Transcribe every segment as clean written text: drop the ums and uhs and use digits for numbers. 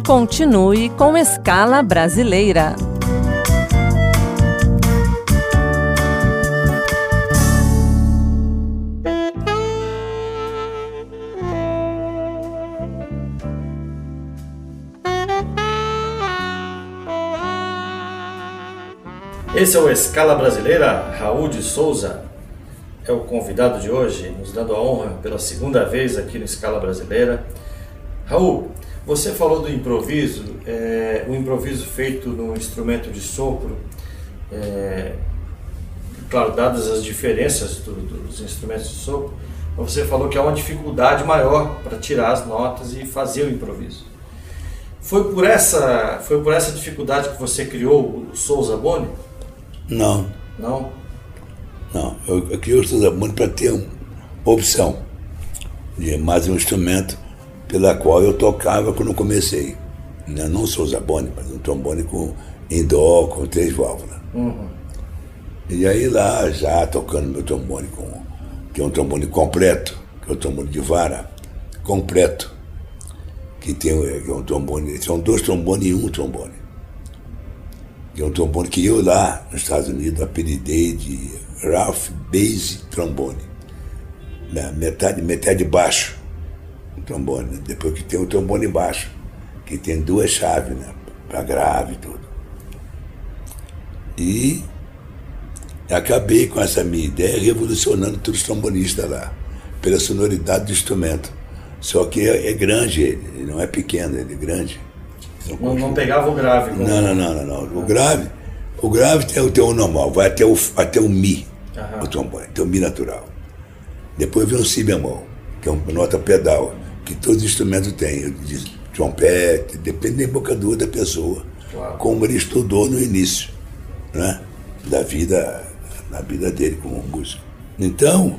Continue com Escala Brasileira. Esse é o Escala Brasileira. Raul de Souza é o convidado de hoje, nos dando a honra pela segunda vez aqui no Escala Brasileira. Raul, você falou do improviso, o improviso feito no instrumento de sopro, claro, dadas as diferenças dos instrumentos de sopro, você falou que há uma dificuldade maior para tirar as notas e fazer o improviso. Foi por essa dificuldade que você criou o Souza Boni? Não. Não? Não, eu criei o Souza Boni para ter uma opção de mais um instrumento pela qual eu tocava quando comecei. Não Souza Boni, mas um trombone em dó, com 3 válvulas. Uhum. E aí lá, já tocando meu trombone, que é um trombone completo, que é um trombone de vara, completo, que é um trombone, são 2 trombones e 1 trombone. Que é um trombone que eu lá, nos Estados Unidos, apelidei de Ralph Bass Trombone. Metade baixo, o trombone. Depois que tem um trombone baixo, que tem 2 chaves, né, para grave e tudo. E acabei com essa minha ideia revolucionando todos os trombonistas lá, pela sonoridade do instrumento. Só que é grande ele não é pequeno, ele é grande. Não pegava o grave? Não. O grave tem o normal, vai até o Mi, o trombone, tem o Mi natural. Depois vem o Si bemol, que é uma nota pedal, que todos os instrumentos têm, de trompete, depende da embocadura da pessoa, claro, como ele estudou no início, né, na vida dele como músico. Então,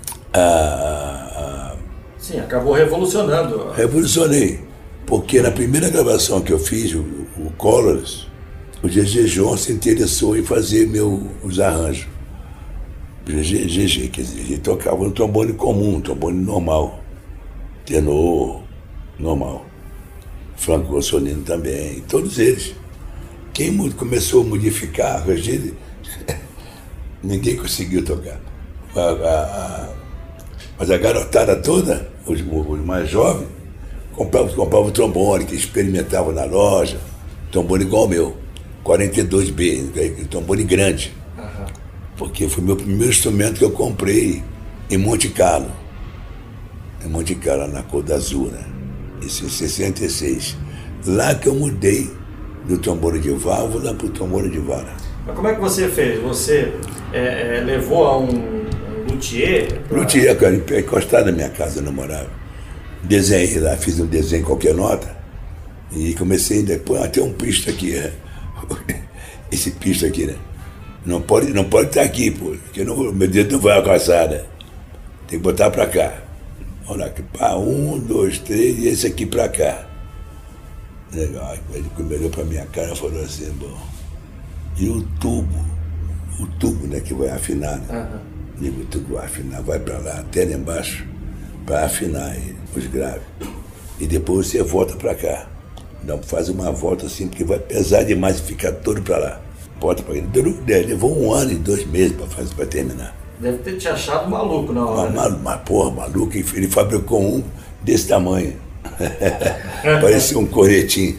sim, acabou revolucionando. Revolucionei. Porque na primeira gravação que eu fiz, o Colors, o GG João se interessou em fazer os arranjos. GG, quer dizer, ele tocava um trombone comum, um trombone normal, tenor normal. Franco Rossolino também, todos eles. Quem começou a modificar, ninguém conseguiu tocar. Mas a garotada toda, os mais jovens, comprava o trombone, que experimentava na loja, trombone igual ao meu, 42B, trombone grande. Uhum. Porque foi meu primeiro instrumento que eu comprei em Monte Carlo, na Cor da Azul, né? Isso em 66. Lá que eu mudei do trombone de válvula para o trombone de vara. Mas como é que você fez? Você levou a um luthier? Luthier, cara, encostado na minha casa, eu não morava. Desenhei lá, fiz um desenho, qualquer nota, e comecei depois, tem um pisto aqui, esse pisto aqui, né? Não pode estar aqui, pô, porque meu dedo não vai alcançar, né? Tem que botar pra cá. Olha aqui, 1, 2, 3, e esse aqui pra cá. Legal, ele olhou pra minha cara e falou assim, bom, e o tubo, né, que vai afinar, né? Uhum. O tubo vai afinar, vai pra lá, até lá embaixo, para afinar os graves. E depois você volta para cá. Não, faz uma volta assim, porque vai pesar demais e ficar todo para lá. Volta para cá. Levou 1 ano e 2 meses para terminar. Deve ter te achado maluco na hora. Maluco. Ele fabricou um desse tamanho. Parecia um corretinho.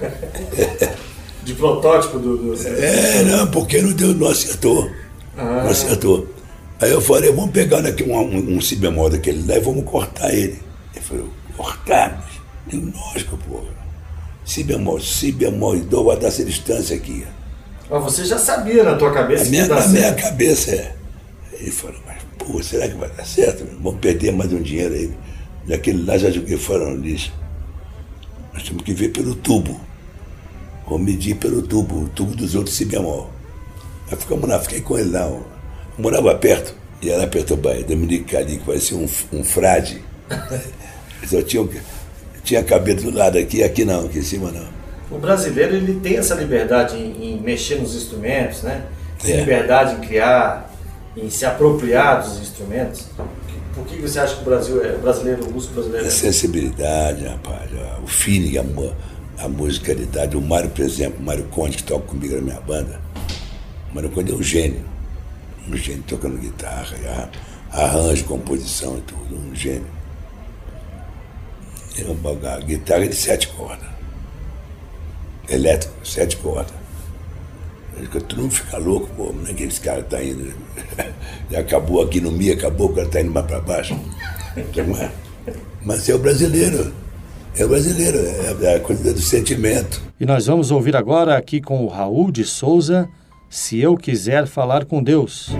De protótipo do... Não, porque não acertou. Não acertou. Aí eu falei, vamos pegar aqui um Si bemol daquele lá e vamos cortar ele. Ele falou, cortar? Lógico, pô. Si bemol e dó vai dar essa distância aqui. Mas você já sabia na tua cabeça na minha cabeça, Ele falou, mas pô, será que vai dar certo? Vamos perder mais um dinheiro aí. Daquele lá já joguei fora no lixo. Nós temos que ver pelo tubo. Vamos medir pelo tubo, o tubo dos outros Si bemol. Aí ficamos lá, fiquei com ele lá. Eu morava perto, e ela apertou o bairro, Dominique Cali, que parecia um frade. Só tinha cabelo do lado aqui não, aqui em cima não. O brasileiro, ele tem essa liberdade em mexer nos instrumentos, né? Tem liberdade em criar, em se apropriar dos instrumentos. Por que você acha que o músico brasileiro... A sensibilidade, rapaz, o feeling, a musicalidade. O Mário, por exemplo, o Mário Conde, que toca comigo na minha banda, o Mário Conde é um gênio tocando guitarra, arranjo, composição e tudo, um gênio. A guitarra é de 7 cordas, elétrico, 7 cordas. Todo mundo fica louco, pô, não é que esse cara tá indo, já acabou aqui no Mi, acabou, o cara tá indo mais para baixo. Mas é o brasileiro, é a coisa do sentimento. E nós vamos ouvir agora aqui com o Raul de Souza, Se Eu Quiser Falar com Deus.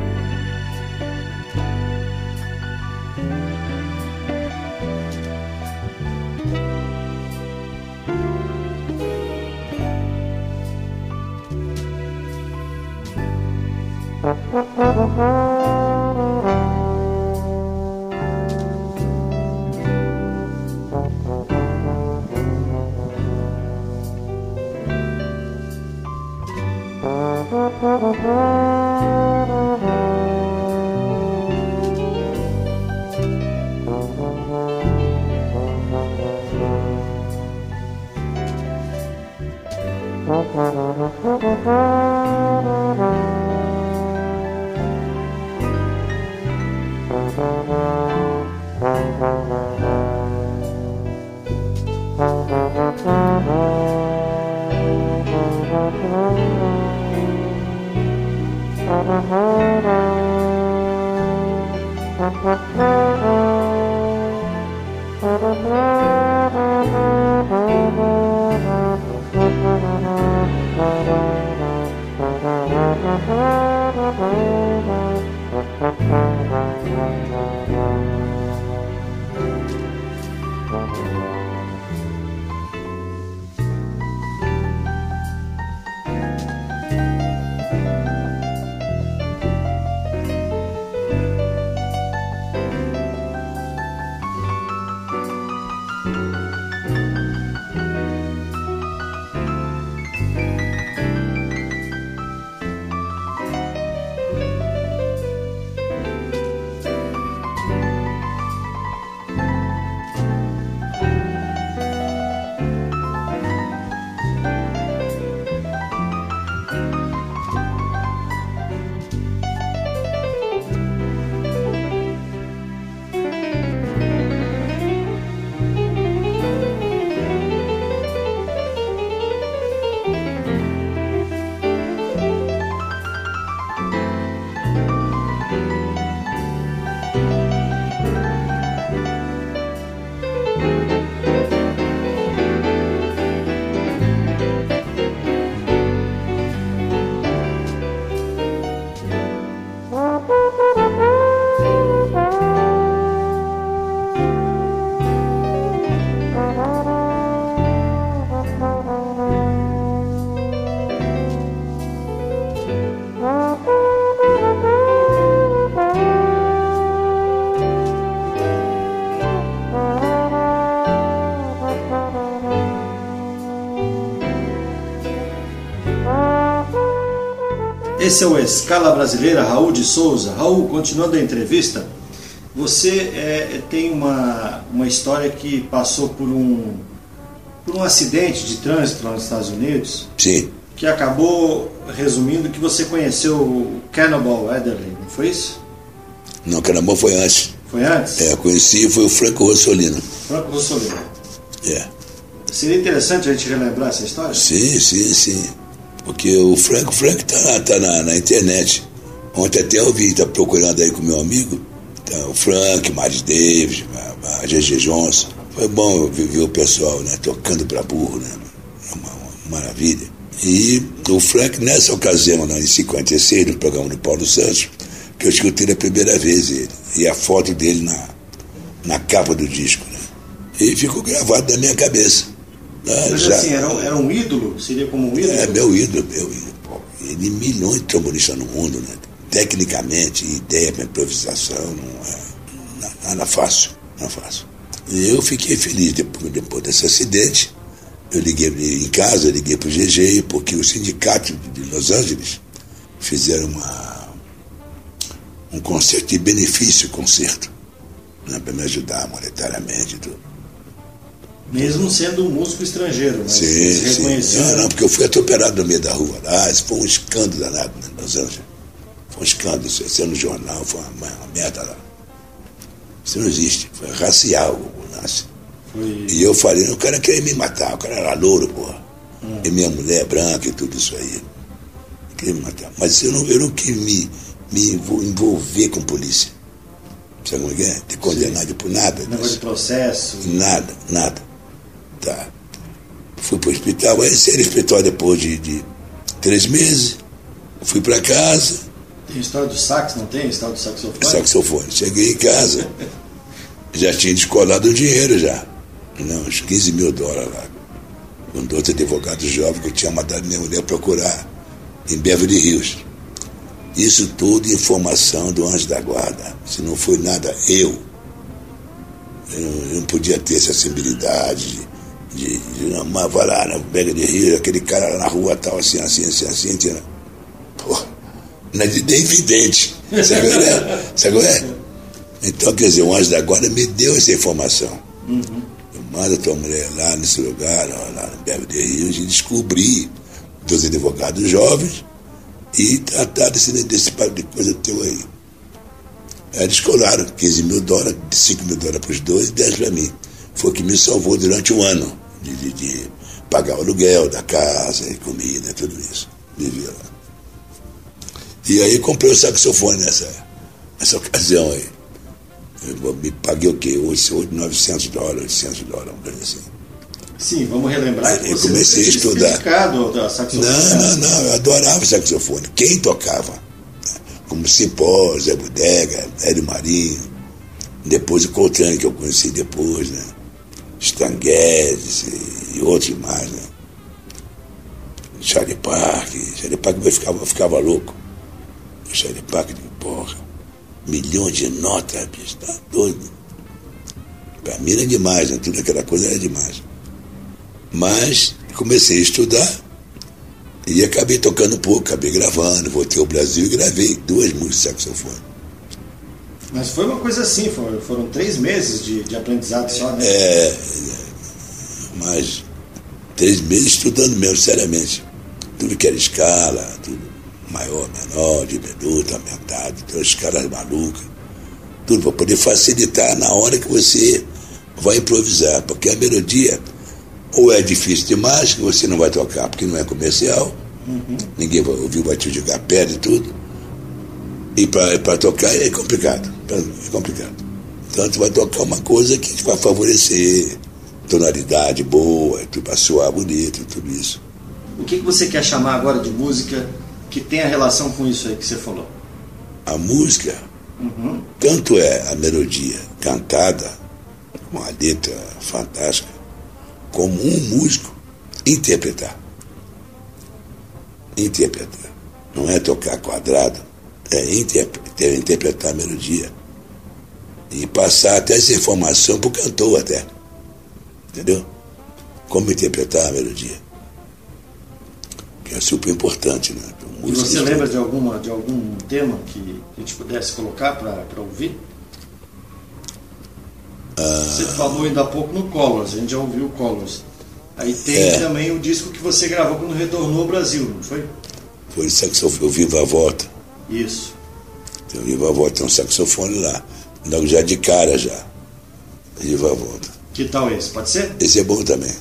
Esse é o Escala Brasileira, Raul de Souza. Raul, continuando a entrevista, você tem uma história que passou por um acidente de trânsito lá nos Estados Unidos. Sim. Que acabou resumindo que você conheceu o Cannonball Adderley, não foi isso? Não, Cannonball foi antes. Foi antes? É, conheci, foi o Franco Rossolino. Franco Rossolino. É. Seria interessante a gente relembrar essa história? Sim. Porque o Frank tá na internet. Ontem até eu vi, tá procurando aí com meu amigo. Tá, o Frank, Miles Davis, a GG Johnson. Foi bom ver o pessoal, né, tocando pra burro, né? Uma maravilha. E o Frank, nessa ocasião, em 56, no programa do Paulo Santos, que eu escutei a primeira vez ele. E a foto dele na capa do disco, né? E ficou gravado na minha cabeça. Mas já, assim, era um ídolo? Seria como um ídolo? É, meu ídolo. Pô. Ele milhões de trombonistas no mundo, né? Tecnicamente, ideia para improvisação, não é nada fácil. E eu fiquei feliz depois desse acidente. Eu liguei em casa, liguei para o GG, porque o sindicato de Los Angeles fizeram um concerto de benefício, né, para me ajudar monetariamente e tudo. Mesmo sendo um músico estrangeiro, mas Sim, eles sim. reconheceram. Não, porque eu fui atropelado no meio da rua. Isso foi um escândalo danado, né, Los Angeles. Foi um escândalo, isso saiu no jornal, foi uma merda lá. Isso não existe, foi racial o lance. E eu falei, o cara queria me matar, o cara era louro, porra. E minha mulher branca e tudo isso aí. Queria me matar. Mas eu não quis me envolver com polícia. Sabe como é que é? Ter condenado por nada. Negócio de processo. Nada. Tá. Fui pro hospital, aí saí do hospital depois de 3 meses. Fui pra casa. Tem história do sax, não tem? História do saxofone? Saxofone. Cheguei em casa, já tinha descolado o dinheiro já. Não, uns $15 mil lá. Com 2 advogados jovens que eu tinha mandado minha mulher procurar em Beverly Hills. Isso tudo informação do anjo da guarda. Se não foi nada, eu não podia ter essa sensibilidade mas vai lá na Beverly Hills, aquele cara lá na rua tal, assim, tinha. Porra, não é nem vidente. Sabe qual é? Então, quer dizer, o anjo da guarda me deu essa informação. Eu mando a tua mulher lá nesse lugar, lá no Beverly Hills, e descobri 2 advogados jovens e tratar desse tipo de coisa teu aí. Aí eles colaram $15 mil, $5 mil para os dois e 10 para mim. Foi o que me salvou durante um ano de pagar o aluguel da casa, e comida, tudo isso. Vivia lá. E aí comprei o saxofone nessa ocasião aí. Eu me paguei o quê? $900, $800, uma coisa assim. Sim, vamos relembrar que eu você comecei a estudar. Da saxofone. Não, eu adorava saxofone. Quem tocava? Como Cipó, Zé Bodega, Hélio Marinho, depois o Coltrane, que eu conheci depois, né? Stan Getz e outros mais, né? Charlie Parker eu ficava louco. O Charlie Parker, porra, milhões de notas, bicho, tá doido. Pra mim era demais, né? Tudo aquela coisa era demais. Mas comecei a estudar e acabei tocando um pouco, acabei gravando, voltei ao Brasil e gravei 2 músicas de saxofone. Mas foi uma coisa assim, foram 3 meses de aprendizado só, né? Mas 3 meses estudando mesmo, seriamente. Tudo que era escala, tudo maior, menor, diminuto, aumentado, todas as escalas malucas. Tudo para poder facilitar na hora que você vai improvisar, porque a melodia ou é difícil demais, que você não vai tocar porque não é comercial, ninguém vai ouvir, vai te jogar pedra e tudo, e para tocar é complicado, Então tu vai tocar uma coisa que te vai favorecer, tonalidade boa, para soar bonito, tudo isso. O que você quer chamar agora de música que tenha relação com isso aí que você falou? A música, tanto é a melodia cantada, com uma letra fantástica, como um músico interpretar. Não é tocar quadrado, é interpretar a melodia. E passar até essa informação para o cantor até. Entendeu? Como interpretar a melodia. Que é super importante, né? E você lembra de algum tema que a gente pudesse colocar para ouvir? Você falou ainda há pouco no Colors, a gente já ouviu o Colors. Aí tem também o disco que você gravou quando retornou ao Brasil, não foi? Foi o saxofone, o Viva a Volta. Isso. Tem o Viva a Volta, tem um saxofone lá. Logo já de cara já. Viva a Volta. Que tal esse? Pode ser? Esse é bom também.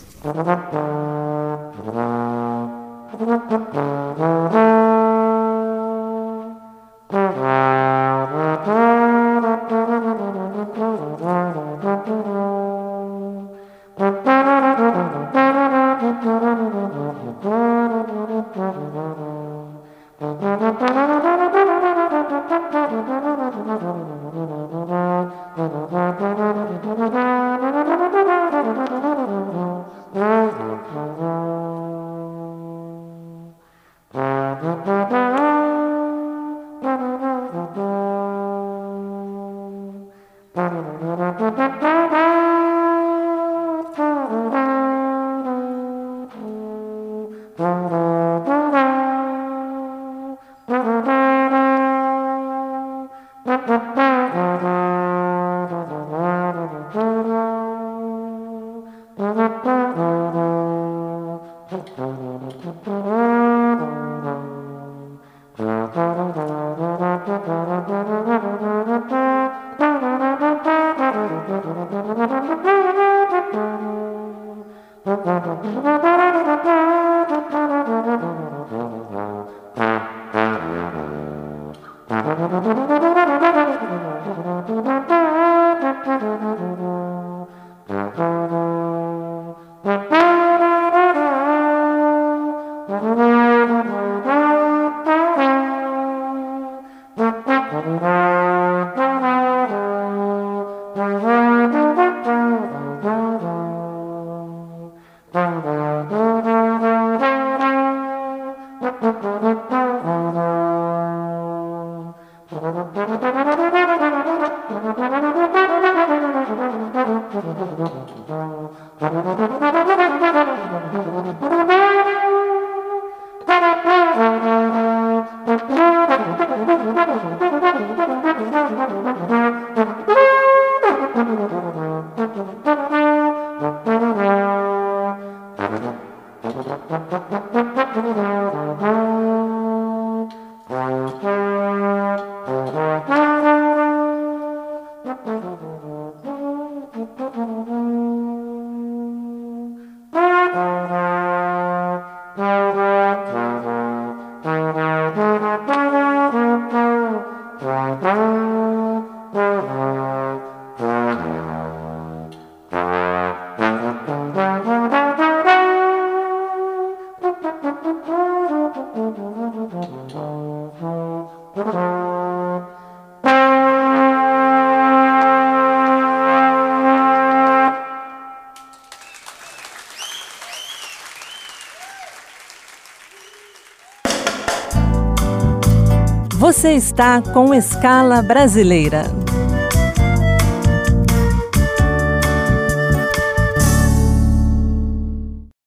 Você está com Escala Brasileira,